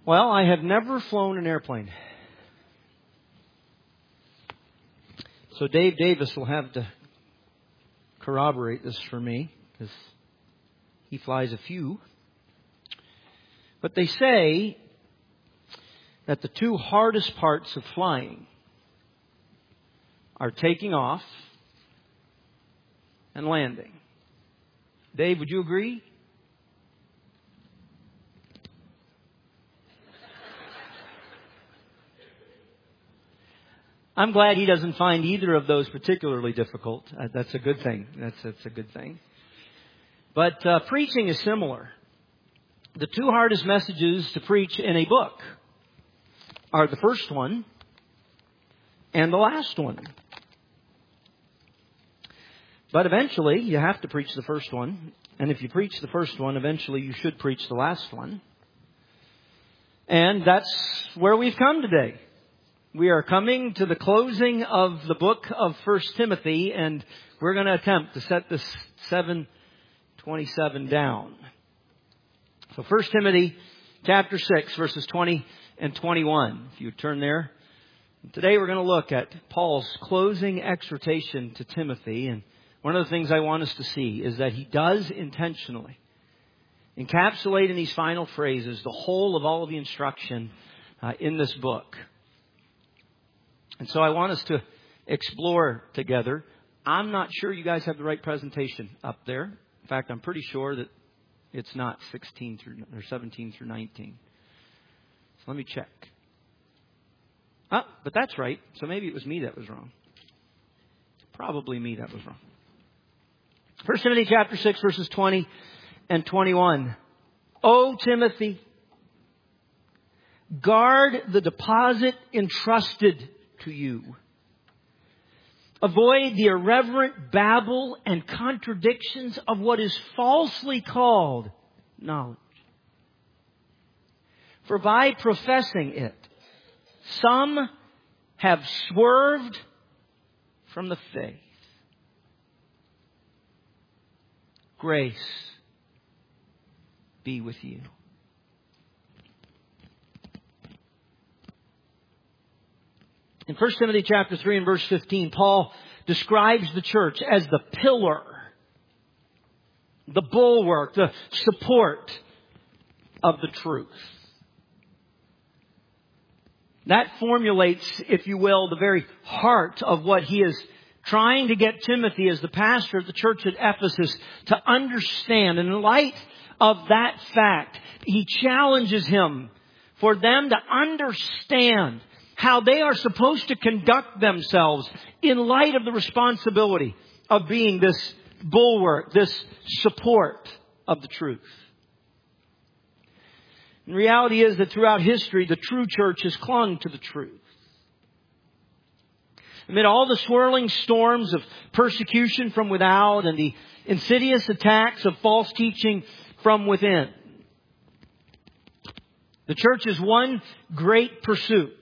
Well, I have never flown an airplane. So Dave Davis will have to corroborate this for me, because he flies a few. But they say that the two hardest parts of flying are taking off and landing. Dave, would you agree? I'm glad he doesn't find either of those particularly difficult. That's a good thing. That's a good thing. But preaching is similar. The two hardest messages to preach in a book are the first one and the last one. But eventually, you have to preach the first one. And if you preach the first one, eventually you should preach the last one. And that's where we've come today. We are coming to the closing of the book of 1 Timothy, and we're going to attempt to set this 7:27 down. So 1 Timothy chapter 6, verses 20 and 21. If you turn there. Today we're going to look at Paul's closing exhortation to Timothy. And one of the things I want us to see is that he does intentionally encapsulate in these final phrases the whole of all of the instruction in this book. And so I want us to explore together. I'm not sure you guys have the right presentation up there. In fact, I'm pretty sure that it's not 16 through or 17 through 19. So let me check. But that's right. So maybe it was me that was wrong. Probably me that was wrong. 1 Timothy chapter 6, verses 20 and 21. O Timothy, guard the deposit entrusted to you. Avoid the irreverent babble and contradictions of what is falsely called knowledge. For by professing it, some have swerved from the faith. Grace be with you. In 1 Timothy chapter 3 and verse 15, Paul describes the church as the pillar, the bulwark, the support of the truth. That formulates, if you will, the very heart of what he is trying to get Timothy as the pastor of the church at Ephesus to understand. And in light of that fact, he challenges him for them to understand how they are supposed to conduct themselves in light of the responsibility of being this bulwark, this support of the truth. And the reality is that throughout history, the true church has clung to the truth. Amid all the swirling storms of persecution from without and the insidious attacks of false teaching from within, the church's one great pursuit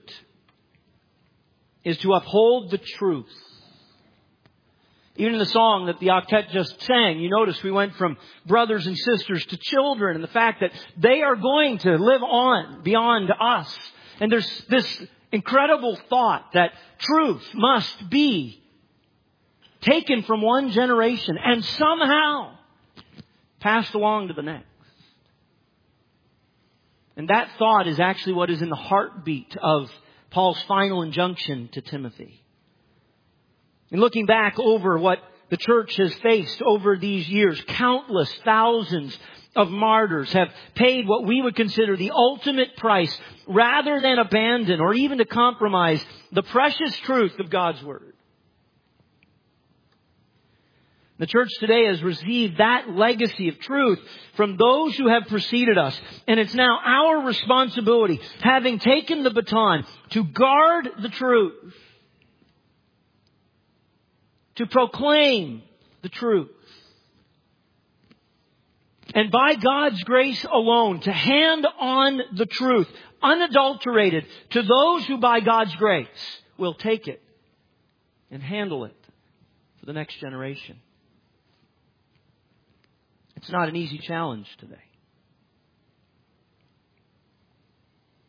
is to uphold the truth. Even in the song that the octet just sang, you notice we went from brothers and sisters to children, and the fact that they are going to live on beyond us. And there's this incredible thought that truth must be taken from one generation and somehow passed along to the next. And that thought is actually what is in the heartbeat of Paul's final injunction to Timothy. And looking back over what the church has faced over these years, countless thousands of martyrs have paid what we would consider the ultimate price rather than abandon or even to compromise the precious truth of God's Word. The church today has received that legacy of truth from those who have preceded us. And it's now our responsibility, having taken the baton, to guard the truth, to proclaim the truth. And by God's grace alone, to hand on the truth, unadulterated, to those who by God's grace will take it and handle it for the next generation. It's not an easy challenge today.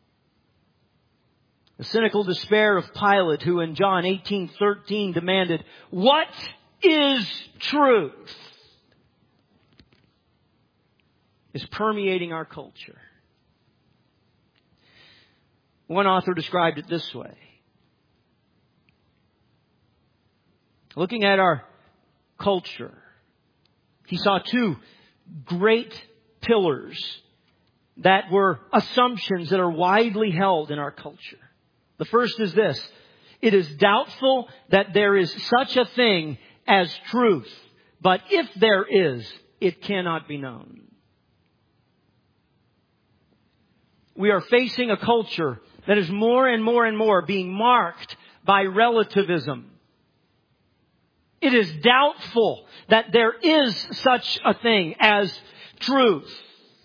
The cynical despair of Pilate, who in John 18:13 demanded, "What is truth?" is permeating our culture. One author described it this way. Looking at our culture, he saw two great pillars that were assumptions that are widely held in our culture. The first is this: it is doubtful that there is such a thing as truth, but if there is, it cannot be known. We are facing a culture that is more and more and more being marked by relativism. It is doubtful that there is such a thing as truth.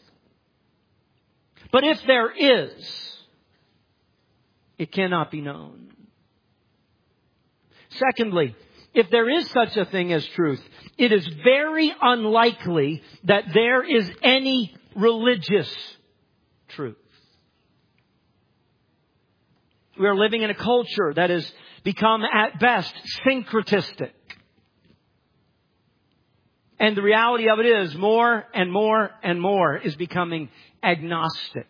But if there is, it cannot be known. Secondly, if there is such a thing as truth, it is very unlikely that there is any religious truth. We are living in a culture that has become at best syncretistic. And the reality of it is more and more and more is becoming agnostic.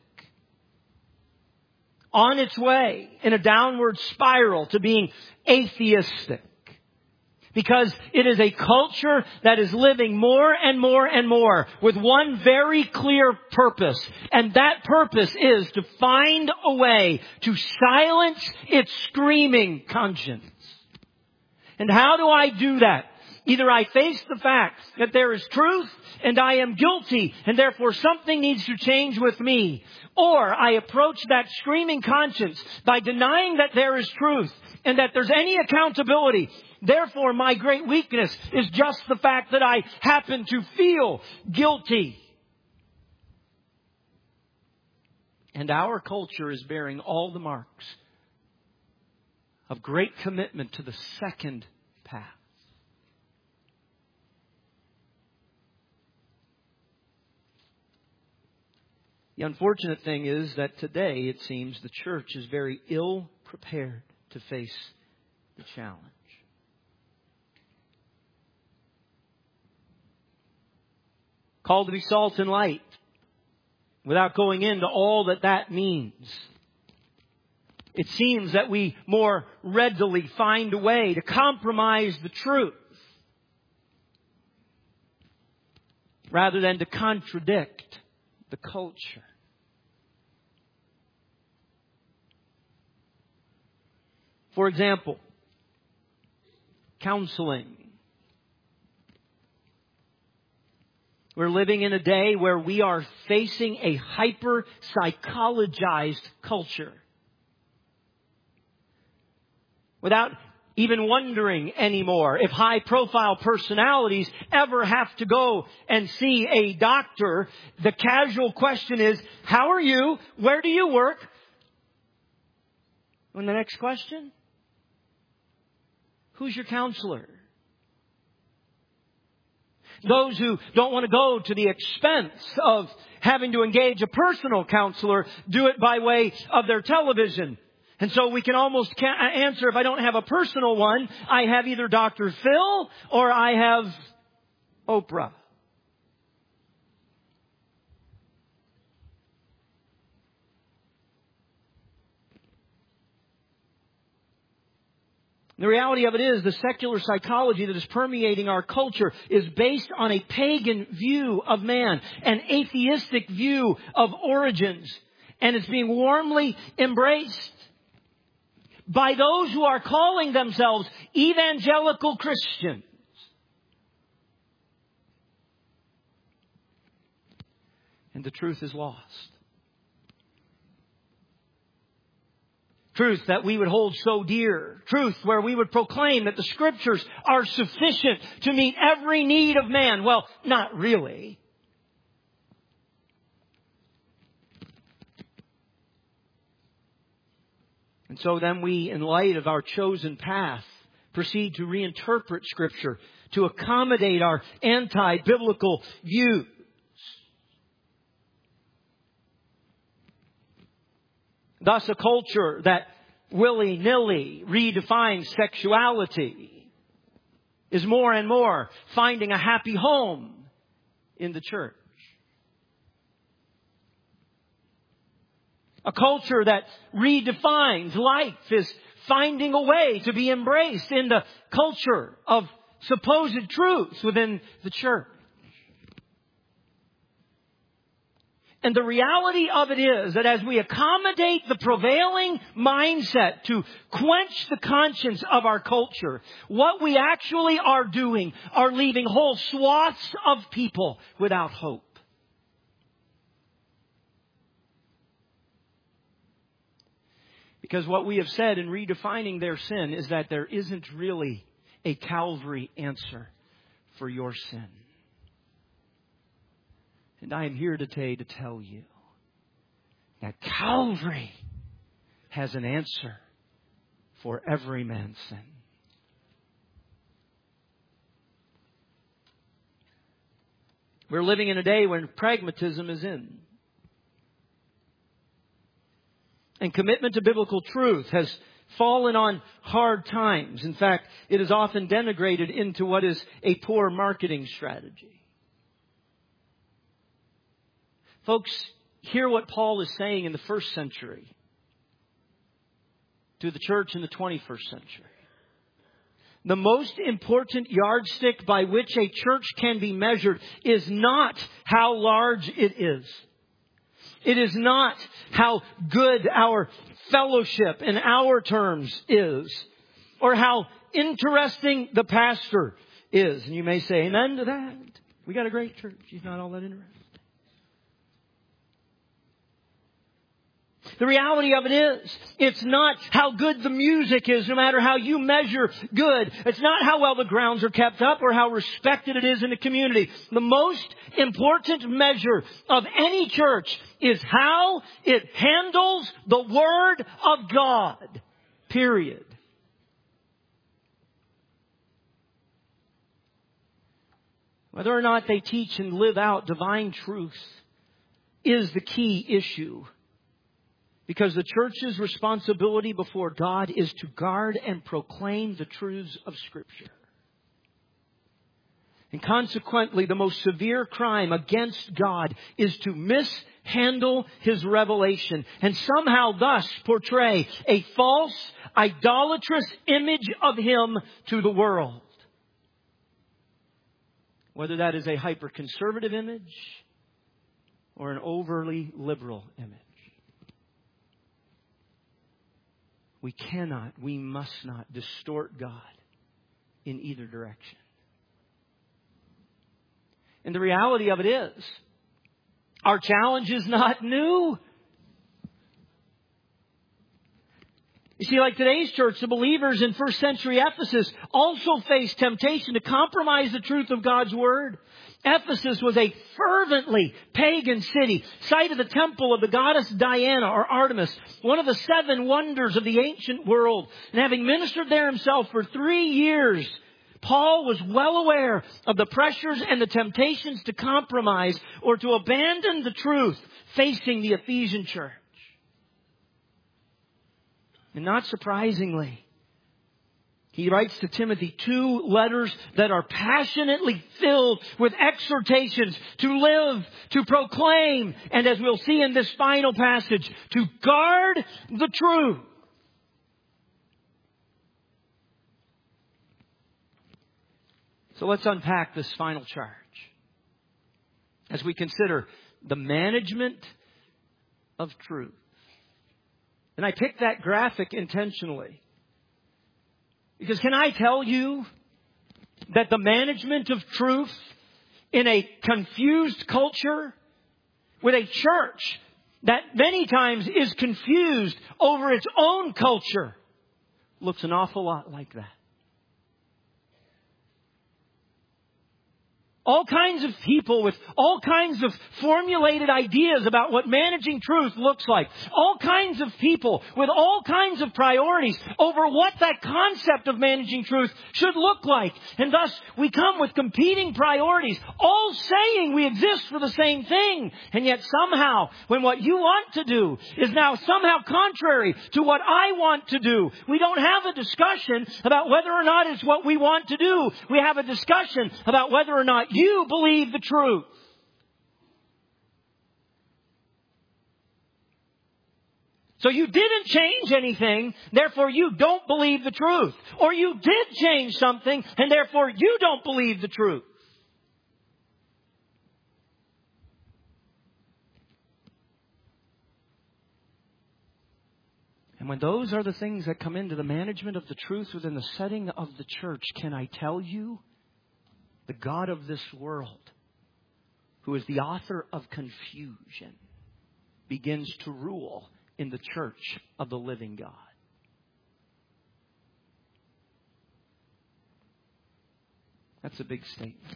On its way in a downward spiral to being atheistic. Because it is a culture that is living more and more and more with one very clear purpose. And that purpose is to find a way to silence its screaming conscience. And how do I do that? Either I face the fact that there is truth and I am guilty and therefore something needs to change with me. Or I approach that screaming conscience by denying that there is truth and that there's any accountability. Therefore, my great weakness is just the fact that I happen to feel guilty. And our culture is bearing all the marks of great commitment to the second path. The unfortunate thing is that today, it seems, the church is very ill prepared to face the challenge. Called to be salt and light, without going into all that means. It seems that we more readily find a way to compromise the truth rather than to contradict the culture. For example, counseling. We're living in a day where we are facing a hyper-psychologized culture. Without even wondering anymore if high-profile personalities ever have to go and see a doctor, the casual question is, how are you? Where do you work? And the next question, who's your counselor? Those who don't want to go to the expense of having to engage a personal counselor do it by way of their television. And so we can almost answer, if I don't have a personal one, I have either Dr. Phil or I have Oprah. The reality of it is the secular psychology that is permeating our culture is based on a pagan view of man, an atheistic view of origins, and it's being warmly embraced by those who are calling themselves evangelical Christians. And the truth is lost. Truth that we would hold so dear. Truth where we would proclaim that the Scriptures are sufficient to meet every need of man. Well, not really. And so then we, in light of our chosen path, proceed to reinterpret Scripture to accommodate our anti-biblical views. Thus, a culture that willy-nilly redefines sexuality is more and more finding a happy home in the church. A culture that redefines life is finding a way to be embraced in the culture of supposed truths within the church. And the reality of it is that as we accommodate the prevailing mindset to quench the conscience of our culture, what we actually are doing are leaving whole swaths of people without hope. Because what we have said in redefining their sin is that there isn't really a Calvary answer for your sin. And I am here today to tell you that Calvary has an answer for every man's sin. We're living in a day when pragmatism is in. And commitment to biblical truth has fallen on hard times. In fact, it is often denigrated into what is a poor marketing strategy. Folks, hear what Paul is saying in the first century to the church in the 21st century. The most important yardstick by which a church can be measured is not how large it is. It is not how good our fellowship in our terms is, or how interesting the pastor is. And you may say, amen to that. We got a great church. He's not all that interesting. The reality of it is, it's not how good the music is, no matter how you measure good. It's not how well the grounds are kept up or how respected it is in the community. The most important measure of any church is how it handles the Word of God. Period. Whether or not they teach and live out divine truth is the key issue. Because the church's responsibility before God is to guard and proclaim the truths of Scripture. And consequently, the most severe crime against God is to mishandle His revelation and somehow thus portray a false, idolatrous image of Him to the world. Whether that is a hyper-conservative image or an overly liberal image. We must not distort God in either direction. And the reality of it is, our challenge is not new. You see, like today's church, the believers in first century Ephesus also faced temptation to compromise the truth of God's Word. Ephesus was a fervently pagan city, site of the temple of the goddess Diana or Artemis, one of the 7 wonders of the ancient world. And having ministered there himself for 3 years, Paul was well aware of the pressures and the temptations to compromise or to abandon the truth facing the Ephesian church. And not surprisingly, he writes to Timothy 2 letters that are passionately filled with exhortations to live, to proclaim, and as we'll see in this final passage, to guard the truth. So let's unpack this final charge as we consider the management of truth. And I picked that graphic intentionally. Because can I tell you that the management of truth in a confused culture with a church that many times is confused over its own culture looks an awful lot like that. All kinds of people with all kinds of formulated ideas about what managing truth looks like. All kinds of people with all kinds of priorities over what that concept of managing truth should look like. And thus, we come with competing priorities, all saying we exist for the same thing. And yet somehow, when what you want to do is now somehow contrary to what I want to do, we don't have a discussion about whether or not it's what we want to do. We have a discussion about whether or not you believe the truth. So you didn't change anything, therefore you don't believe the truth. Or you did change something, and therefore you don't believe the truth. And when those are the things that come into the management of the truth within the setting of the church, can I tell you, the God of this world, who is the author of confusion, begins to rule in the church of the living God. That's a big statement.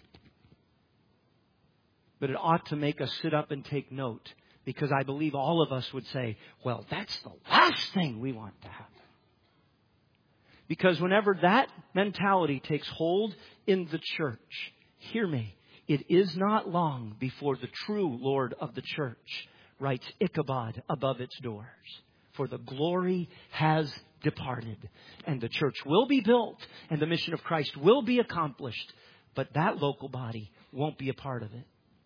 But it ought to make us sit up and take note, because I believe all of us would say, well, that's the last thing we want to happen. Because whenever that mentality takes hold in the church, hear me, it is not long before the true Lord of the church writes Ichabod above its doors. For the glory has departed. And the church will be built and the mission of Christ will be accomplished. But that local body won't be a part of it.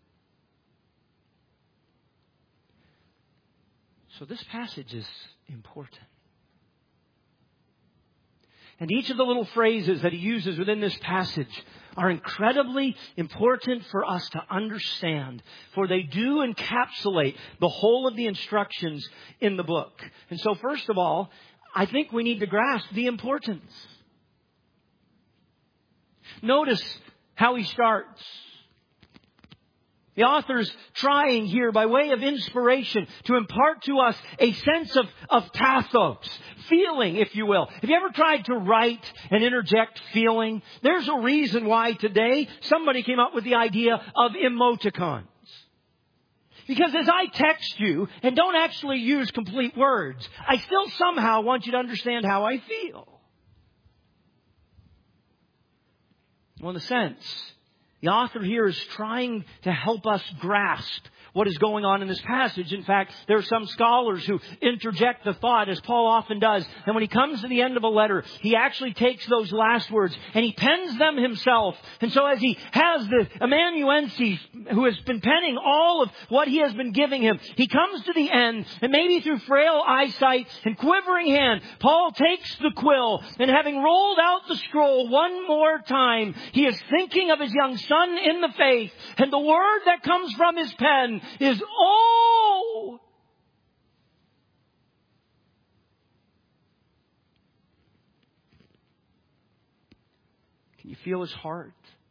So this passage is important. And each of the little phrases that he uses within this passage are incredibly important for us to understand, for they do encapsulate the whole of the instructions in the book. And so first of all, I think we need to grasp the importance. Notice how he starts. The author's trying here by way of inspiration to impart to us a sense of pathos, feeling, if you will. Have you ever tried to write and interject feeling? There's a reason why today somebody came up with the idea of emoticons. Because as I text you and don't actually use complete words, I still somehow want you to understand how I feel. Well, in a sense, the author here is trying to help us grasp what is going on in this passage. In fact, there are some scholars who interject the thought, as Paul often does, and when he comes to the end of a letter, he actually takes those last words and he pens them himself. And so as he has the amanuensis who has been penning all of what he has been giving him, he comes to the end, and maybe through frail eyesight and quivering hand, Paul takes the quill, and having rolled out the scroll one more time, he is thinking of his young son in the faith, and the word that comes from his pen is, oh! Can you feel his heart?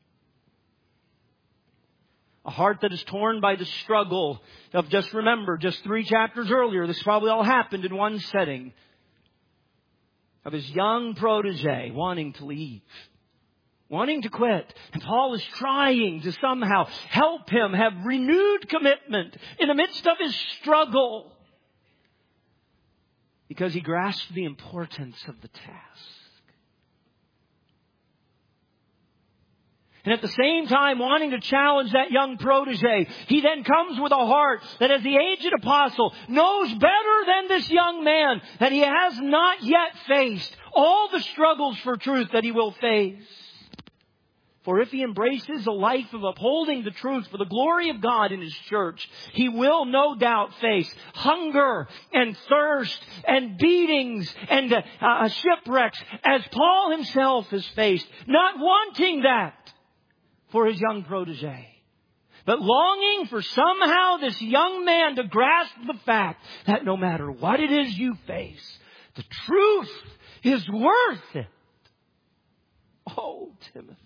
A heart that is torn by the struggle of, just 3 chapters earlier, this probably all happened in one setting, of his young protege wanting to leave. Wanting to quit. And Paul is trying to somehow help him have renewed commitment in the midst of his struggle, because he grasped the importance of the task. And at the same time, wanting to challenge that young protege, he then comes with a heart that, as the aged apostle, knows better than this young man that he has not yet faced all the struggles for truth that he will face. For if he embraces a life of upholding the truth for the glory of God in His church, he will no doubt face hunger and thirst and beatings and shipwrecks, as Paul himself has faced, not wanting that for his young protege, but longing for somehow this young man to grasp the fact that no matter what it is you face, the truth is worth it. Oh, Timothy.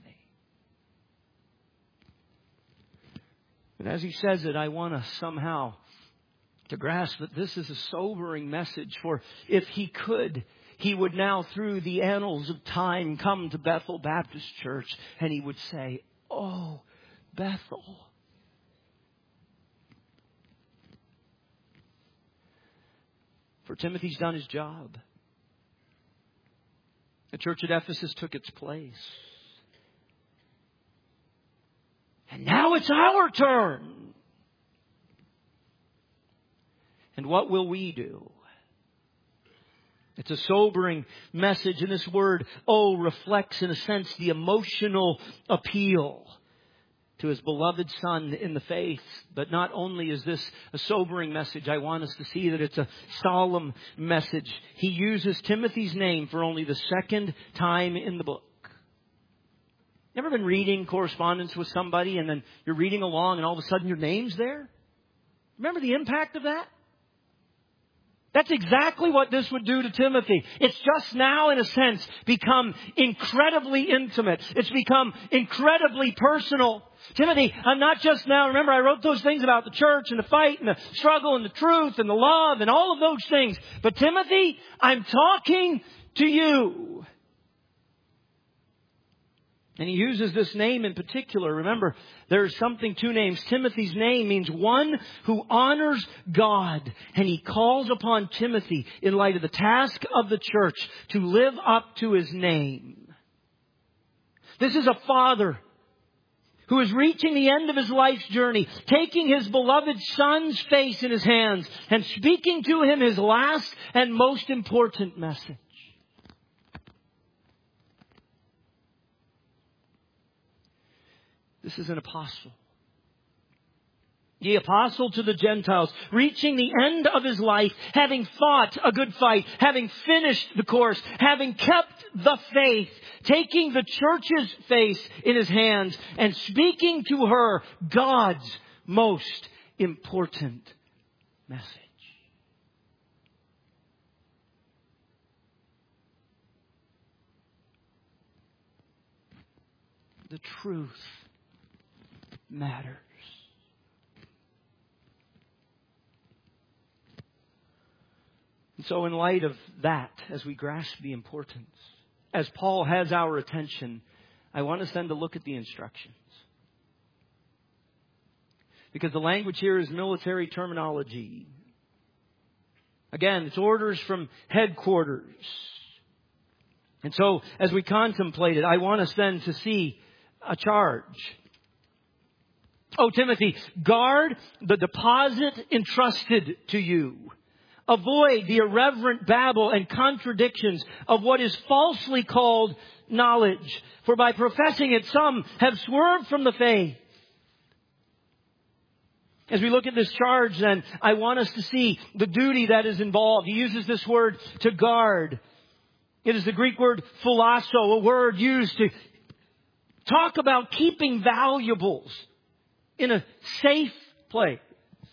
And as he says it, I want us somehow to grasp that this is a sobering message. For if he could, he would now, through the annals of time, come to Bethel Baptist Church and he would say, oh, Bethel. For Timothy's done his job. The church at Ephesus took its place. And now it's our turn. And what will we do? It's a sobering message, and this word, reflects in a sense the emotional appeal to His beloved Son in the faith. But not only is this a sobering message, I want us to see that it's a solemn message. He uses Timothy's name for only the second time in the book. You ever been reading correspondence with somebody and then you're reading along and all of a sudden your name's there? Remember the impact of that? That's exactly what this would do to Timothy. It's just now, in a sense, become incredibly intimate. It's become incredibly personal. Timothy, I'm not just now, remember I wrote those things about the church and the fight and the struggle and the truth and the love and all of those things. But Timothy, I'm talking to you. And he uses this name in particular. Remember, there's something, two names. Timothy's name means one who honors God. And he calls upon Timothy in light of the task of the church to live up to his name. This is a father who is reaching the end of his life's journey, taking his beloved son's face in his hands and speaking to him his last and most important message. This is an apostle. The apostle to the Gentiles, reaching the end of his life, having fought a good fight, having finished the course, having kept the faith, taking the church's face in his hands and speaking to her God's most important message. The truth matters. And so in light of that, as we grasp the importance, as Paul has our attention, I want us then to look at the instructions. Because the language here is military terminology. Again, it's orders from headquarters. And so as we contemplate it, I want us then to see a charge. Oh, Timothy, guard the deposit entrusted to you. Avoid the irreverent babble and contradictions of what is falsely called knowledge. For by professing it, some have swerved from the faith. As we look at this charge, then, I want us to see the duty that is involved. He uses this word to guard. It is the Greek word philasso, a word used to talk about keeping valuables in a safe place.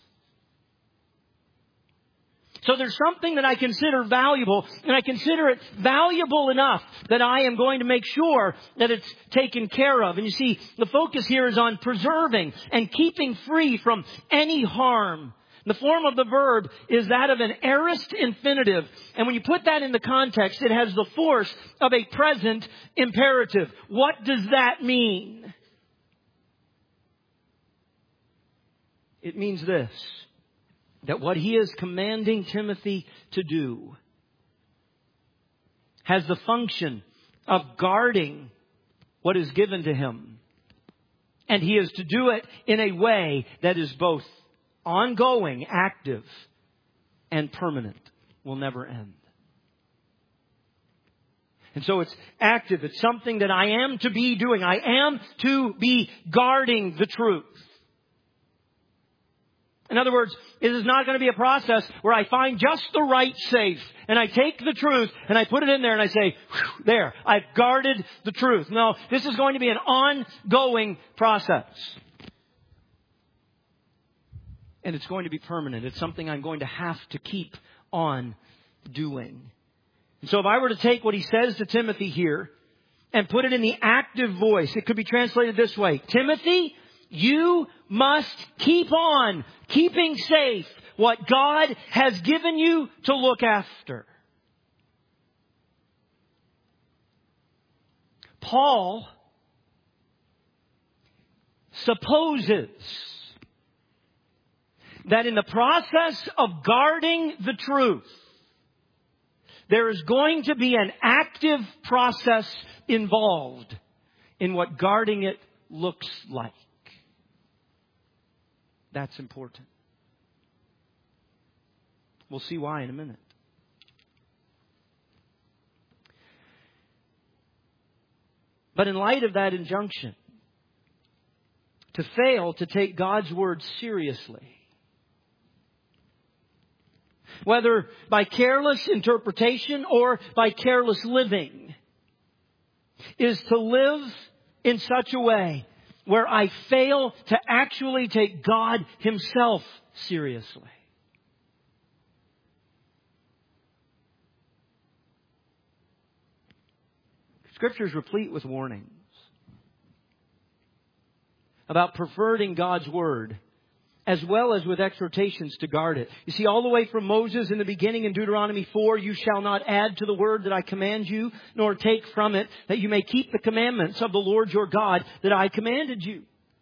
So there's something that I consider valuable, and I consider it valuable enough that I am going to make sure that it's taken care of. And you see, the focus here is on preserving and keeping free from any harm. The form of the verb is that of an aorist infinitive. And when you put that in the context, it has the force of a present imperative. What does that mean? It means this, that what he is commanding Timothy to do has the function of guarding what is given to him. And he is to do it in a way that is both ongoing, active, and permanent, will never end. And so it's active. It's something that I am to be doing. I am to be guarding the truth. In other words, it is not going to be a process where I find just the right safe and I take the truth and I put it in there and I say, there, I've guarded the truth. No, this is going to be an ongoing process. And it's going to be permanent. It's something I'm going to have to keep on doing. And so if I were to take what he says to Timothy here and put it in the active voice, it could be translated this way. Timothy, you must keep on keeping safe what God has given you to look after. Paul supposes that in the process of guarding the truth, there is going to be an active process involved in what guarding it looks like. That's important. We'll see why in a minute. But in light of that injunction, to fail to take God's Word seriously, whether by careless interpretation or by careless living, is to live in such a way where I fail to actually take God Himself seriously. Scripture is replete with warnings about perverting God's Word, as well as with exhortations to guard it. You see, all the way from Moses in the beginning in Deuteronomy 4, you shall not add to the word that I command you, nor take from it, that you may keep the commandments of the Lord your God that I commanded you.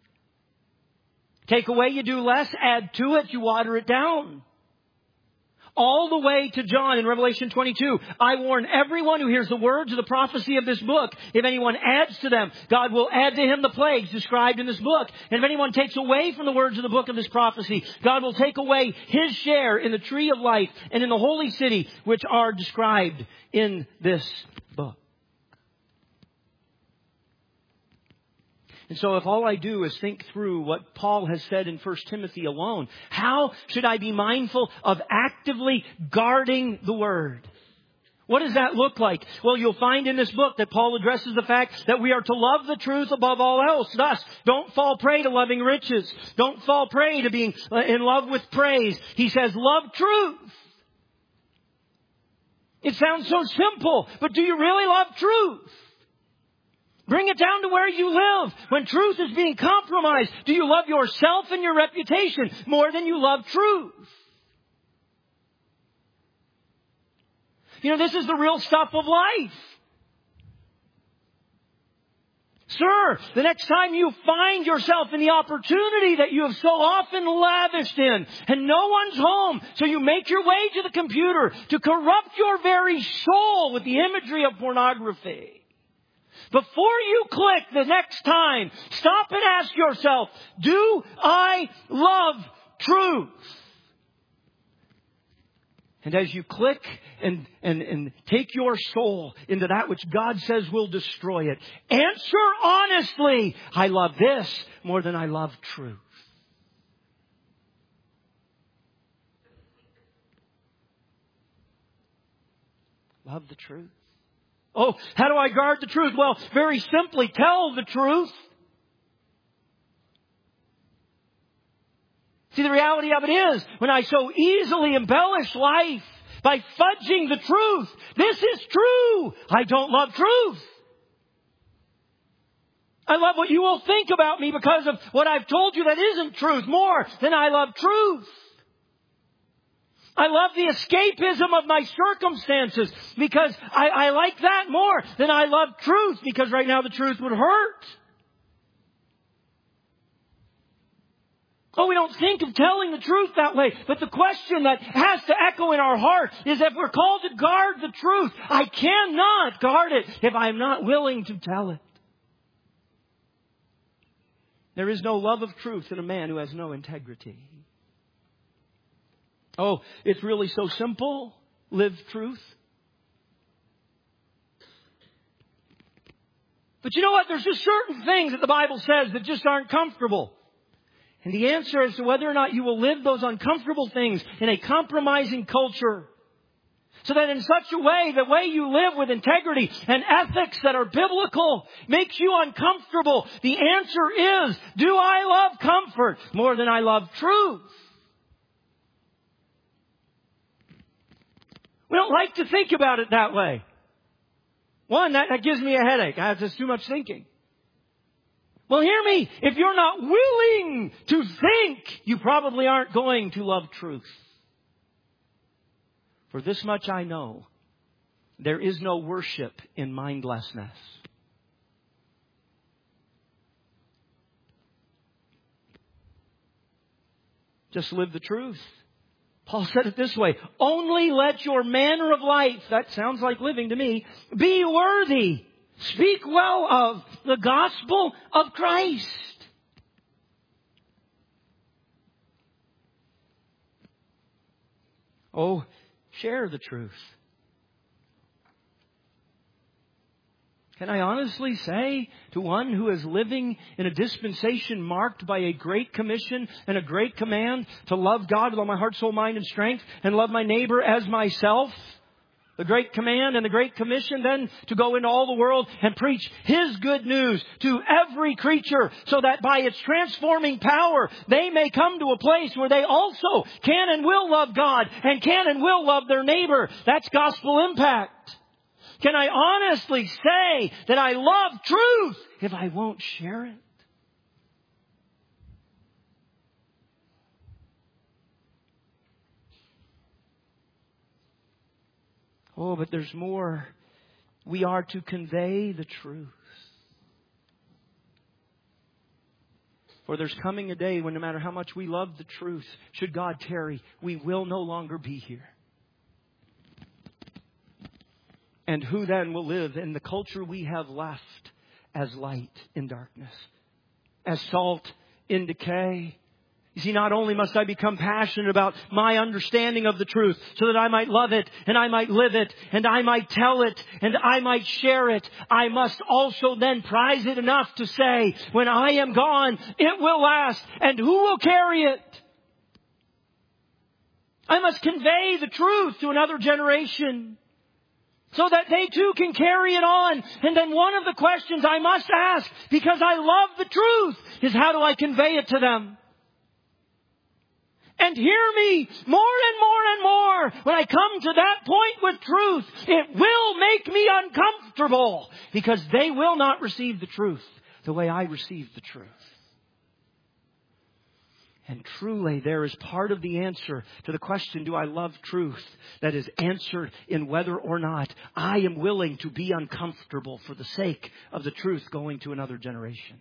Take away, you do less. Add to it, you water it down. All the way to John in Revelation 22. I warn everyone who hears the words of the prophecy of this book. If anyone adds to them, God will add to him the plagues described in this book. And if anyone takes away from the words of the book of this prophecy, God will take away his share in the tree of life and in the holy city, which are described in this book. And so if all I do is think through what Paul has said in 1 Timothy alone, how should I be mindful of actively guarding the Word? What does that look like? Well, you'll find in this book that Paul addresses the fact that we are to love the truth above all else. Thus, don't fall prey to loving riches. Don't fall prey to being in love with praise. He says, love truth. It sounds so simple, but do you really love truth? Bring it down to where you live. When truth is being compromised, do you love yourself and your reputation more than you love truth? You know, this is the real stuff of life. Sir, the next time you find yourself in the opportunity that you have so often lavished in, and no one's home, so you make your way to the computer to corrupt your very soul with the imagery of pornography. Before you click the next time, stop and ask yourself, do I love truth? And as you click and take your soul into that which God says will destroy it, answer honestly, I love this more than I love truth. Love the truth. Oh, how do I guard the truth? Well, very simply, tell the truth. See, the reality of it is, when I so easily embellish life by fudging the truth, this is true. I don't love truth. I love what you will think about me because of what I've told you that isn't truth more than I love truth. I love the escapism of my circumstances because I like that more than I love truth, because right now the truth would hurt. Oh, we don't think of telling the truth that way. But the question that has to echo in our heart is, if we're called to guard the truth, I cannot guard it if I'm not willing to tell it. There is no love of truth in a man who has no integrity. Oh, it's really so simple. Live truth. But you know what? There's just certain things that the Bible says that just aren't comfortable. And the answer as to whether or not you will live those uncomfortable things in a compromising culture, so that in such a way, the way you live with integrity and ethics that are biblical makes you uncomfortable. The answer is, do I love comfort more than I love truth? We don't like to think about it that way. One, that gives me a headache. I have just too much thinking. Well, hear me. If you're not willing to think, you probably aren't going to love truth. For this much I know, there is no worship in mindlessness. Just live the truth. Paul said it this way, only let your manner of life, that sounds like living to me, be worthy. Speak well of the gospel of Christ. Oh, share the truth. Can I honestly say to one who is living in a dispensation marked by a great commission and a great command to love God with all my heart, soul, mind, and strength and love my neighbor as myself, the great command and the great commission then to go into all the world and preach His good news to every creature so that by its transforming power they may come to a place where they also can and will love God and can and will love their neighbor. That's gospel impact. Can I honestly say that I love truth if I won't share it? Oh, but there's more. We are to convey the truth. For there's coming a day when no matter how much we love the truth, should God tarry, we will no longer be here. And who then will live in the culture we have left as light in darkness, as salt in decay? You see, not only must I become passionate about my understanding of the truth so that I might love it and I might live it and I might tell it and I might share it, I must also then prize it enough to say, when I am gone, it will last, and who will carry it? I must convey the truth to another generation, so that they too can carry it on. And then one of the questions I must ask, because I love the truth, is how do I convey it to them? And hear me, more and more and more, when I come to that point with truth, it will make me uncomfortable, because they will not receive the truth the way I receive the truth. And truly, there is part of the answer to the question, do I love truth, that is answered in whether or not I am willing to be uncomfortable for the sake of the truth going to another generation.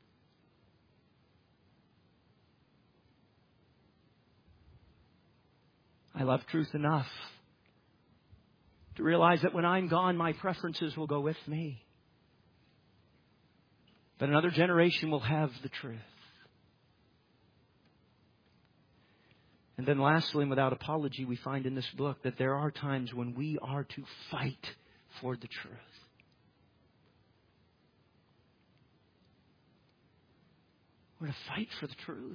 I love truth enough to realize that when I'm gone, my preferences will go with me. But another generation will have the truth. And then lastly, and without apology, we find in this book that there are times when we are to fight for the truth. We're to fight for the truth.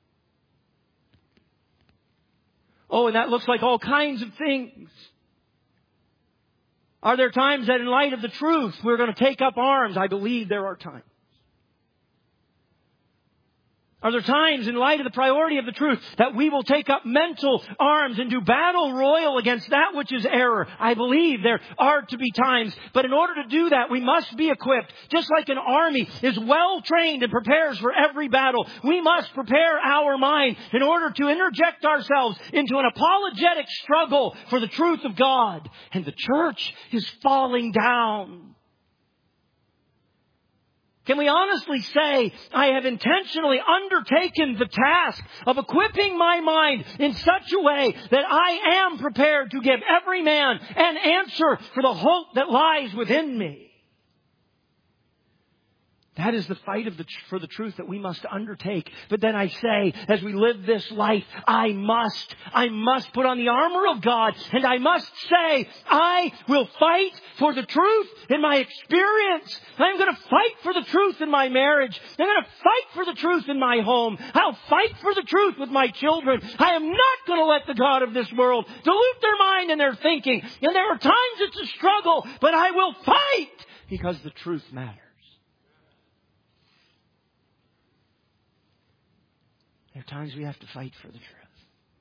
Oh, and that looks like all kinds of things. Are there times that in light of the truth we're going to take up arms? I believe there are times. Are there times in light of the priority of the truth that we will take up mental arms and do battle royal against that which is error? I believe there are to be times. But in order to do that, we must be equipped. Just like an army is well trained and prepares for every battle, we must prepare our mind in order to interject ourselves into an apologetic struggle for the truth of God. And the church is falling down. Can we honestly say, I have intentionally undertaken the task of equipping my mind in such a way that I am prepared to give every man an answer for the hope that lies within me? That is the fight for the truth that we must undertake. But then I say, as we live this life, I must put on the armor of God. And I must say, I will fight for the truth in my experience. I'm going to fight for the truth in my marriage. I'm going to fight for the truth in my home. I'll fight for the truth with my children. I am not going to let the God of this world dilute their mind and their thinking. And there are times it's a struggle, but I will fight because the truth matters. There are times we have to fight for the truth.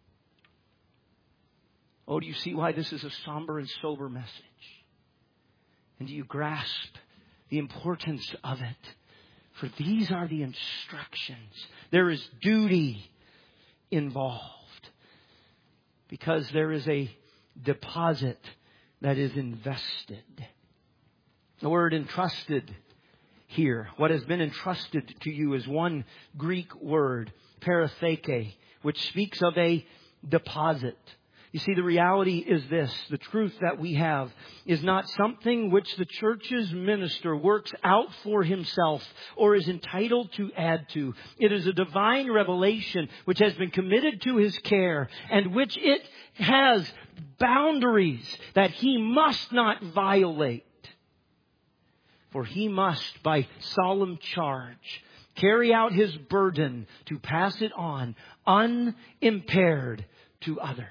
Oh, do you see why this is a somber and sober message? And do you grasp the importance of it? For these are the instructions. There is duty involved. Because there is a deposit that is invested. The word entrusted here, what has been entrusted to you, is one Greek word, paratheke, which speaks of a deposit. You see, the reality is this. The truth that we have is not something which the church's minister works out for himself or is entitled to add to. It is a divine revelation which has been committed to his care and which it has boundaries that he must not violate. For he must, by solemn charge, carry out his burden to pass it on unimpaired to others.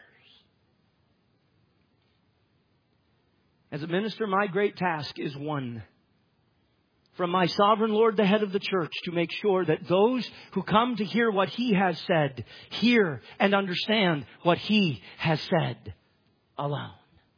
As a minister, my great task is one. From my sovereign Lord, the head of the church, to make sure that those who come to hear what he has said, hear and understand what he has said alone.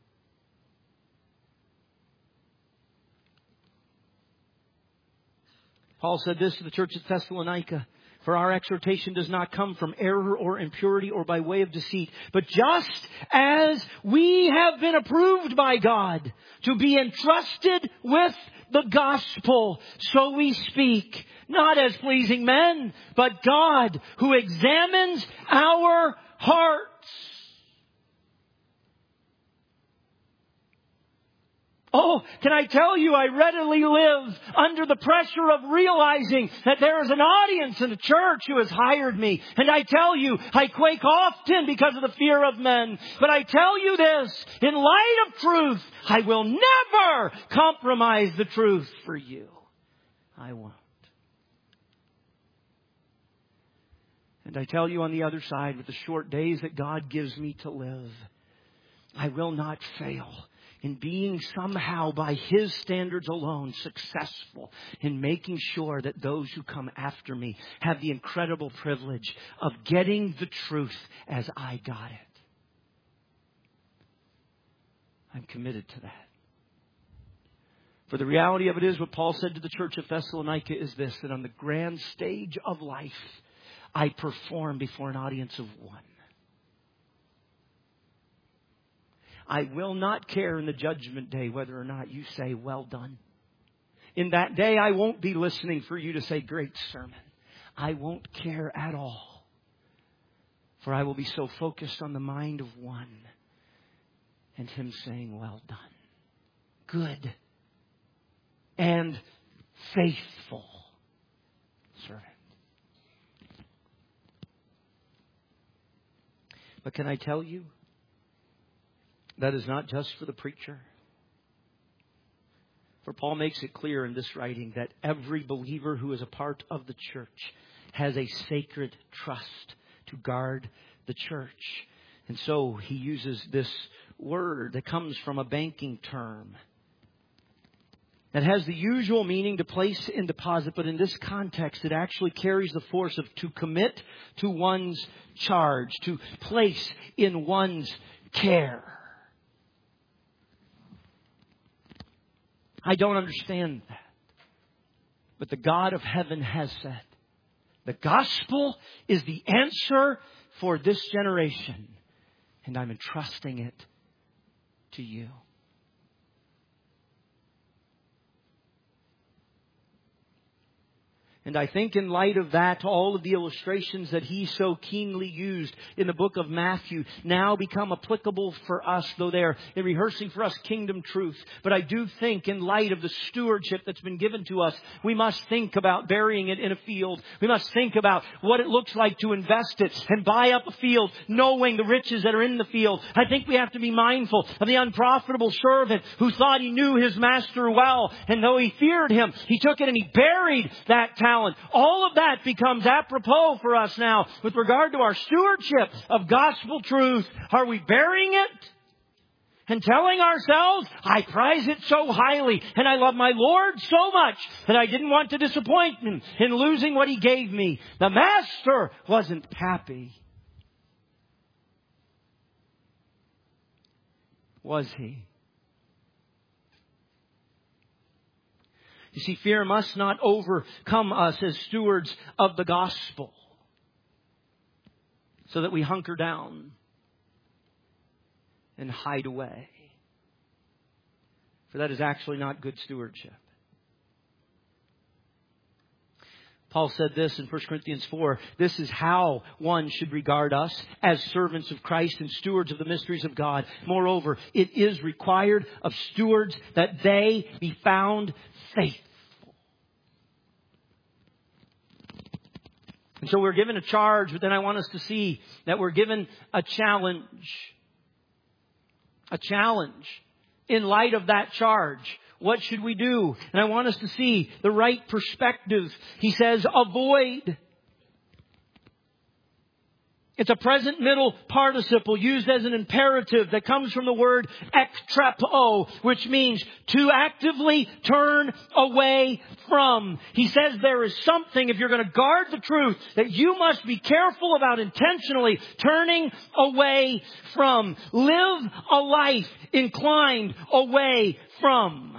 Paul said this to the church at Thessalonica. For our exhortation does not come from error or impurity or by way of deceit, but just as we have been approved by God to be entrusted with the gospel, so we speak, not as pleasing men, but God who examines our hearts. Oh, can I tell you, I readily live under the pressure of realizing that there is an audience in the church who has hired me. And I tell you, I quake often because of the fear of men. But I tell you this, in light of truth, I will never compromise the truth for you. I won't. And I tell you on the other side, with the short days that God gives me to live, I will not fail in being somehow, by his standards alone, successful in making sure that those who come after me have the incredible privilege of getting the truth as I got it. I'm committed to that. For the reality of it is, what Paul said to the church of Thessalonica is this, that on the grand stage of life, I perform before an audience of one. I will not care in the judgment day whether or not you say, well done. In that day, I won't be listening for you to say, great sermon. I won't care at all. For I will be so focused on the mind of one and him saying, well done. Good and faithful servant. But can I tell you, that is not just for the preacher. For Paul makes it clear in this writing that every believer who is a part of the church has a sacred trust to guard the church. And so he uses this word that comes from a banking term that has the usual meaning to place in deposit, but in this context it actually carries the force of to commit to one's charge, to place in one's care. I don't understand that. But the God of heaven has said, the gospel is the answer for this generation. And I'm entrusting it to you. And I think in light of that, all of the illustrations that he so keenly used in the book of Matthew now become applicable for us, though they're in rehearsing for us kingdom truth. But I do think in light of the stewardship that's been given to us, we must think about burying it in a field. We must think about what it looks like to invest it and buy up a field, knowing the riches that are in the field. I think we have to be mindful of the unprofitable servant who thought he knew his master well. And though he feared him, he took it and he buried that talent. All of that becomes apropos for us now with regard to our stewardship of gospel truth. Are we burying it and telling ourselves, I prize it so highly and I love my Lord so much that I didn't want to disappoint him in losing what he gave me? The master wasn't happy. Was he? You see, fear must not overcome us as stewards of the gospel so that we hunker down and hide away. For that is actually not good stewardship. Paul said this in 1 Corinthians 4. This is how one should regard us as servants of Christ and stewards of the mysteries of God. Moreover, it is required of stewards that they be found faithful. And so we're given a charge, but then I want us to see that we're given a challenge. A challenge. In light of that charge, what should we do? And I want us to see the right perspective. He says, avoid. It's a present middle participle used as an imperative that comes from the word ektrapo, which means to actively turn away from. He says there is something, if you're going to guard the truth, that you must be careful about intentionally turning away from. Live a life inclined away from.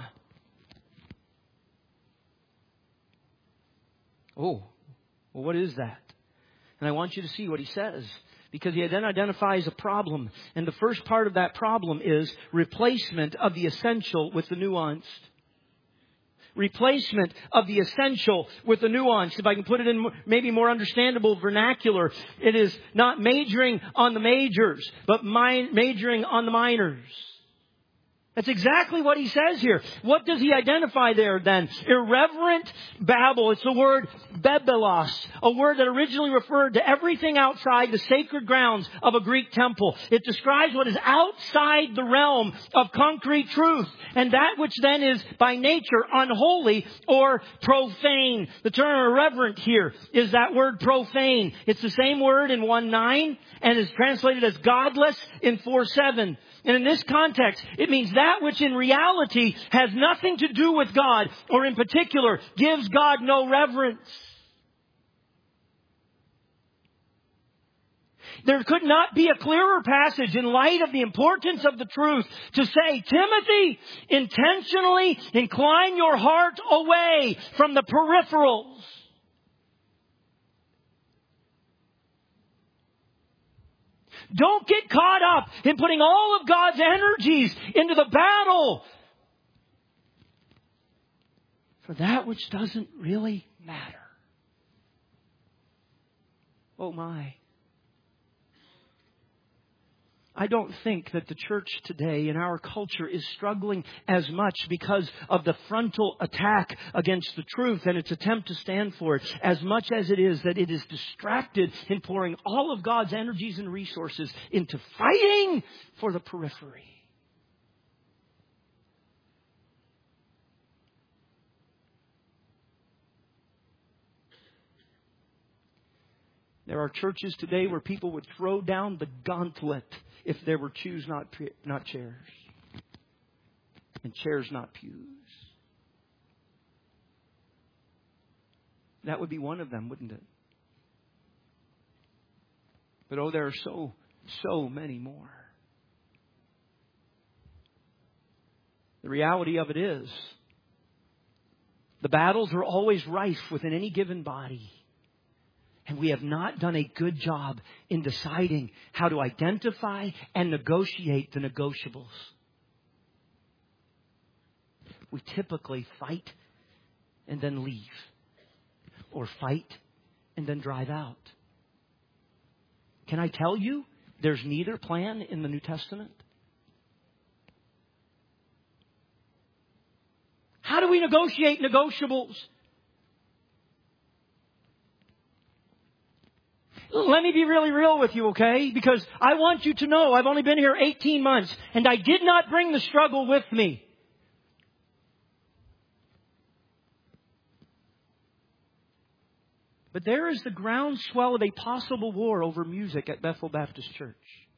Oh, well, what is that? And I want you to see what he says, because he then identifies a problem. And the first part of that problem is replacement of the essential with the nuanced. Replacement of the essential with the nuanced. If I can put it in maybe more understandable vernacular, it is not majoring on the majors, but majoring on the minors. That's exactly what he says here. What does he identify there then? Irreverent babble. It's the word bebelos, a word that originally referred to everything outside the sacred grounds of a Greek temple. It describes what is outside the realm of concrete truth, and that which then is by nature unholy or profane. The term irreverent here is that word profane. It's the same word in 1:9 and is translated as godless in 4:7. And in this context, it means that which in reality has nothing to do with God, or in particular, gives God no reverence. There could not be a clearer passage in light of the importance of the truth to say, Timothy, intentionally incline your heart away from the peripherals. Don't get caught up in putting all of God's energies into the battle for that which doesn't really matter. Oh my. I don't think that the church today in our culture is struggling as much because of the frontal attack against the truth and its attempt to stand for it, as much as it is that it is distracted in pouring all of God's energies and resources into fighting for the periphery. There are churches today where people would throw down the gauntlet if there were pews, not chairs, and chairs, not pews. That would be one of them, wouldn't it? But oh, there are so many more. The reality of it is, the battles are always rife within any given body. And we have not done a good job in deciding how to identify and negotiate the negotiables. We typically fight and then leave. Or fight and then drive out. Can I tell you, there's neither plan in the New Testament? How do we negotiate negotiables? Let me be really real with you, okay? Because I want you to know I've only been here 18 months and I did not bring the struggle with me. But there is the groundswell of a possible war over music at Bethel Baptist Church.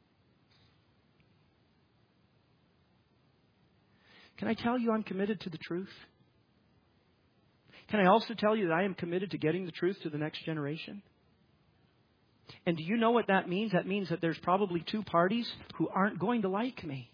Can I tell you I'm committed to the truth? Can I also tell you that I am committed to getting the truth to the next generation? And do you know what that means? That means that there's probably two parties who aren't going to like me.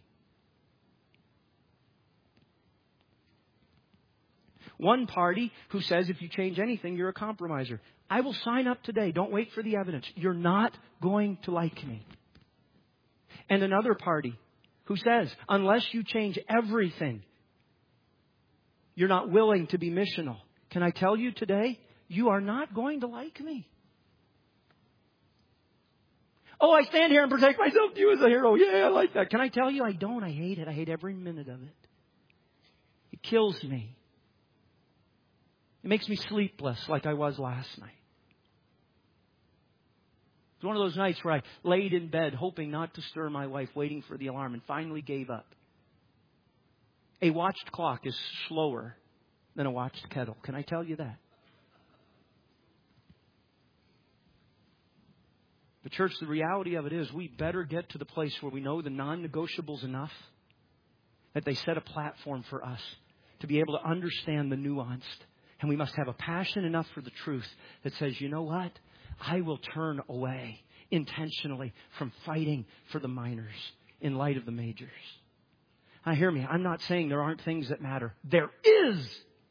One party who says if you change anything, you're a compromiser. I will sign up today. Don't wait for the evidence. You're not going to like me. And another party who says unless you change everything, you're not willing to be missional. Can I tell you today? you are not going to like me. Oh, I stand here and protect myself to you as a hero. Yeah, I like that. Can I tell you, I don't. I hate it. I hate every minute of it. It kills me. It makes me sleepless like I was last night. It's one of those nights where I laid in bed hoping not to stir my wife, waiting for the alarm, and finally gave up. A watched clock is slower than a watched kettle. Can I tell you that? But church, the reality of it is we better get to the place where we know the non-negotiables enough that they set a platform for us to be able to understand the nuanced. And we must have a passion enough for the truth that says, you know what? I will turn away intentionally from fighting for the minors in light of the majors. Now hear me. I'm not saying there aren't things that matter. There is.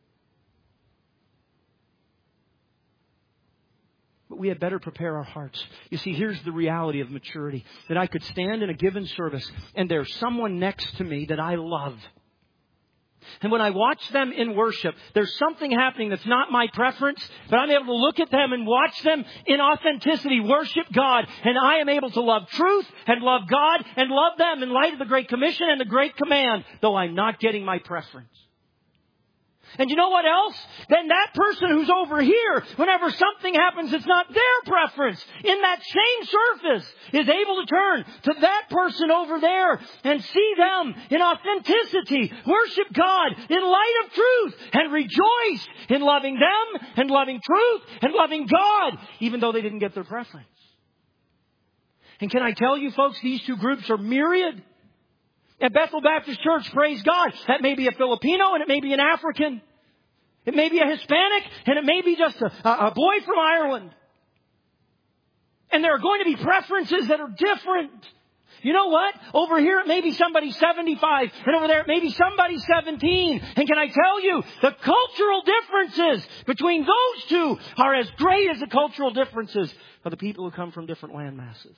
But we had better prepare our hearts. You see, here's the reality of maturity. That I could stand in a given service and there's someone next to me that I love. And when I watch them in worship, there's something happening that's not my preference, but I'm able to look at them and watch them in authenticity worship God. And I am able to love truth and love God and love them in light of the Great Commission and the Great Command, though I'm not getting my preference. And you know what else? Then that person who's over here, whenever something happens that's not their preference, in that same surface, is able to turn to that person over there and see them in authenticity, worship God in light of truth, and rejoice in loving them and loving truth and loving God, even though they didn't get their preference. And can I tell you, folks, these two groups are myriad. At Bethel Baptist Church, praise God, that may be a Filipino and it may be an African. It may be a Hispanic and it may be just a boy from Ireland. And there are going to be preferences that are different. You know what? Over here it may be somebody 75 and over there it may be somebody 17. And can I tell you, the cultural differences between those two are as great as the cultural differences of the people who come from different land masses.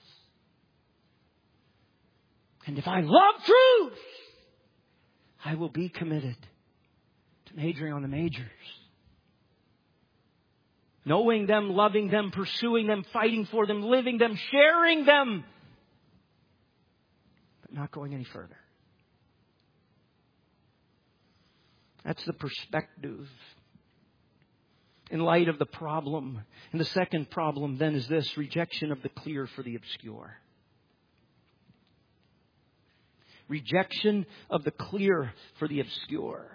And if I love truth, I will be committed to majoring on the majors. Knowing them, loving them, pursuing them, fighting for them, living them, sharing them, but not going any further. That's the perspective in light of the problem. And the second problem then is this: rejection of the clear for the obscure. Rejection of the clear for the obscure.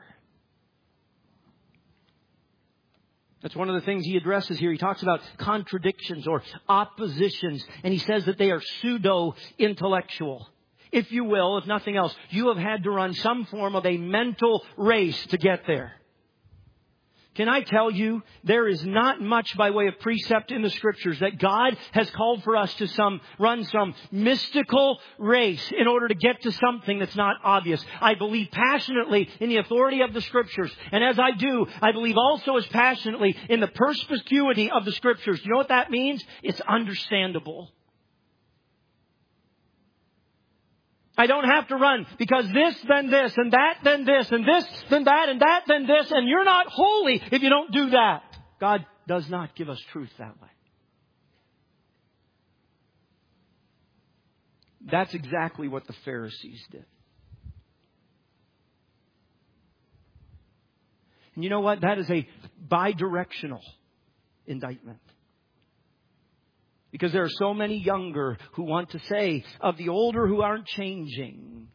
That's one of the things he addresses here. He talks about contradictions or oppositions, and he says that they are pseudo-intellectual. If you will, if nothing else, you have had to run some form of a mental race to get there. Can I tell you, there is not much by way of precept in the Scriptures that God has called for us to run some mystical race in order to get to something that's not obvious. I believe passionately in the authority of the Scriptures. And as I do, I believe also as passionately in the perspicuity of the Scriptures. You know what that means? It's understandable. I don't have to run because this, then this, and that, then this, and this, then that, and that, then this, and you're not holy if you don't do that. God does not give us truth that way. That's exactly what the Pharisees did. And you know what? That is a bidirectional indictment. Because there are so many younger who want to say of the older who aren't changing.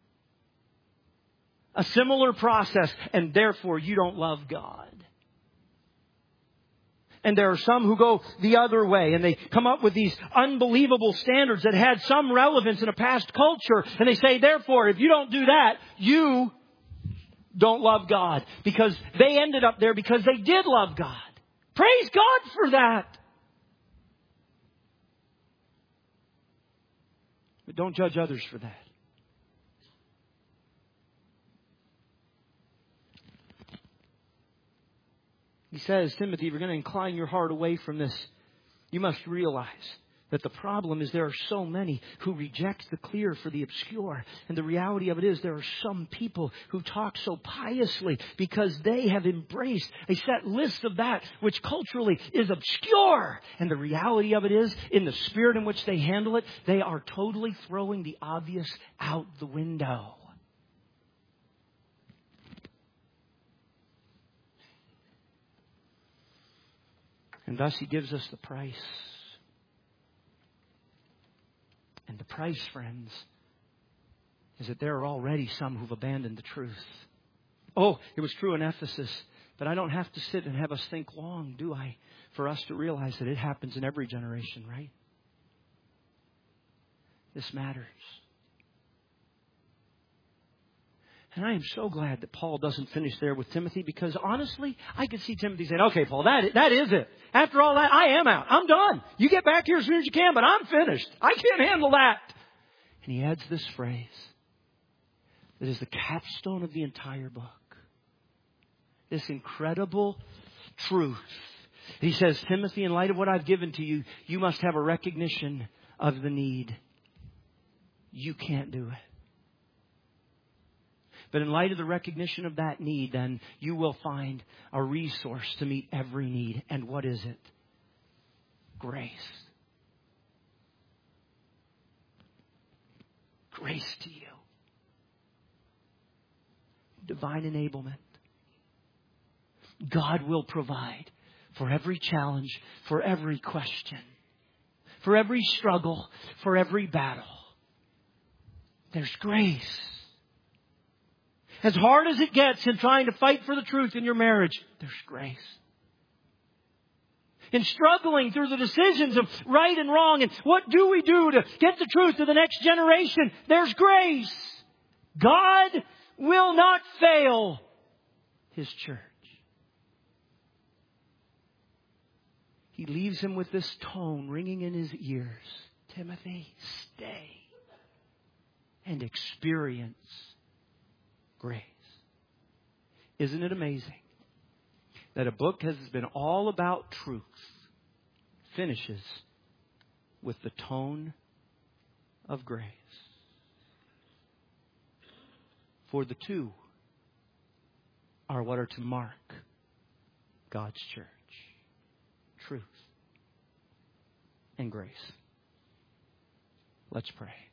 A similar process, and therefore you don't love God. And there are some who go the other way, and they come up with these unbelievable standards that had some relevance in a past culture. And they say, therefore, if you don't do that, you don't love God. Because they ended up there because they did love God. Praise God for that. But don't judge others for that. He says, Timothy, if you're going to incline your heart away from this, you must realize That the problem is there are so many who reject the clear for the obscure. And the reality of it is there are some people who talk so piously because they have embraced a set list of that which culturally is obscure. And the reality of it is, in the spirit in which they handle it, they are totally throwing the obvious out the window. And thus He gives us the price. And the price, friends, is that there are already some who've abandoned the truth. Oh, it was true in Ephesus. But I don't have to sit and have us think long, do I? For us to realize that it happens in every generation, right? This matters. And I am so glad that Paul doesn't finish there with Timothy, because honestly, I could see Timothy saying, okay, Paul, that is it. After all that, I am out. I'm done. You get back here as soon as you can, but I'm finished. I can't handle that. And he adds this phrase that is the capstone of the entire book. This incredible truth. He says, Timothy, in light of what I've given to you, you must have a recognition of the need. You can't do it. But in light of the recognition of that need, then you will find a resource to meet every need. And what is it? Grace. Grace to you. Divine enablement. God will provide for every challenge, for every question, for every struggle, for every battle. There's grace. As hard as it gets in trying to fight for the truth in your marriage, there's grace. In struggling through the decisions of right and wrong and what do we do to get the truth to the next generation, there's grace. God will not fail His church. He leaves him with this tone ringing in his ears. Timothy, stay and experience grace. Isn't it amazing that a book has been all about truth finishes with the tone of grace? For the two are what are to mark God's church. Truth and grace. Let's pray.